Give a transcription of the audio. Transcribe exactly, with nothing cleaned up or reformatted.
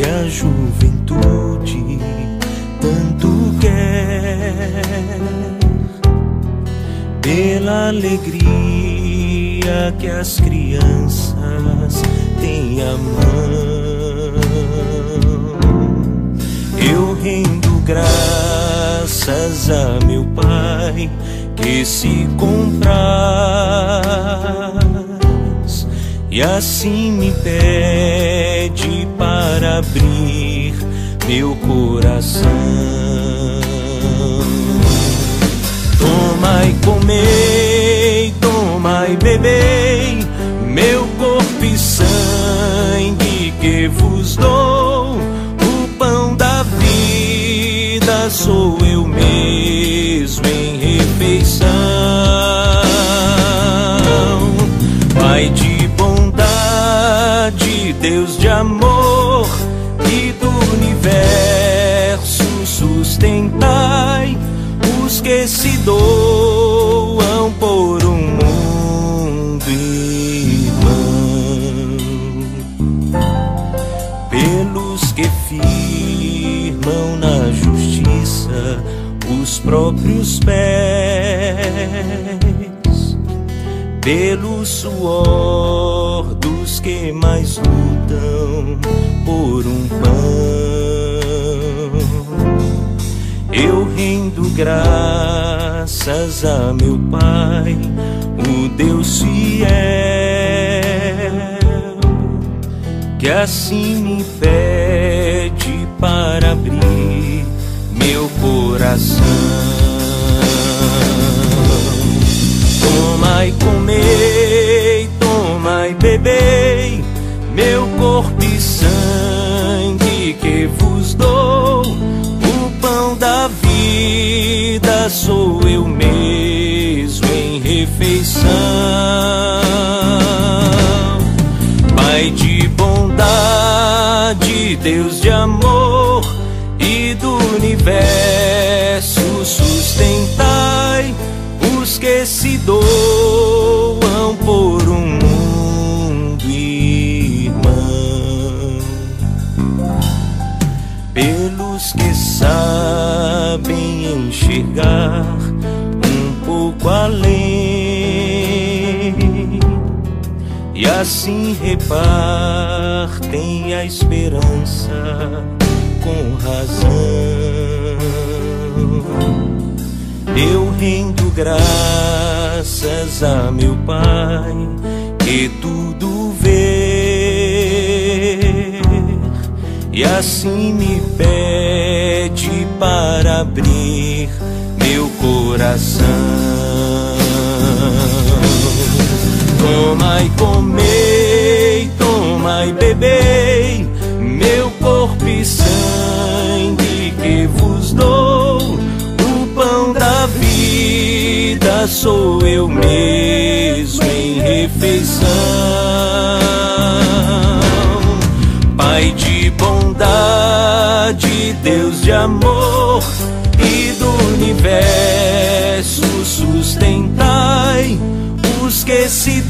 que a juventude tanto quer, pela alegria que as crianças têm à mão. Eu rendo graças a meu Pai que se compraz, e assim me pede para abrir meu coração. Tomai, comei, tomai, bebei, meu corpo e sangue que vos dou. O pão da vida sou eu mesmo em refeição. Pai de bondade, Deus de amor e do universo, sustentai os que se doam por um mundo irmão, pelos que firmam na justiça os próprios pés, pelo suor dos que mais lutam por um pão. Eu rendo graças a meu Pai, o Deus fiel, que assim me pede para abrir meu coração. Tomai, comei, tomai, bebei, meu corpo e sangue que vos dou. O pão da vida sou eu mesmo em refeição. Pai de bondade, Deus de amor e do universo, sustentai os que se doam por um mundo irmão, pelos que sabem enxergar um pouco além, e assim repartem a esperança com razão. Eu rendo graças a meu Pai que tudo vê, e assim me pede para abrir meu coração. Tomai, comei, tomai, bebei, meu corpo e sangue que vos dou. O pão da vida sou eu mesmo em refeição. Pai de bondade, Deus de amor e do universo, sustentai os que se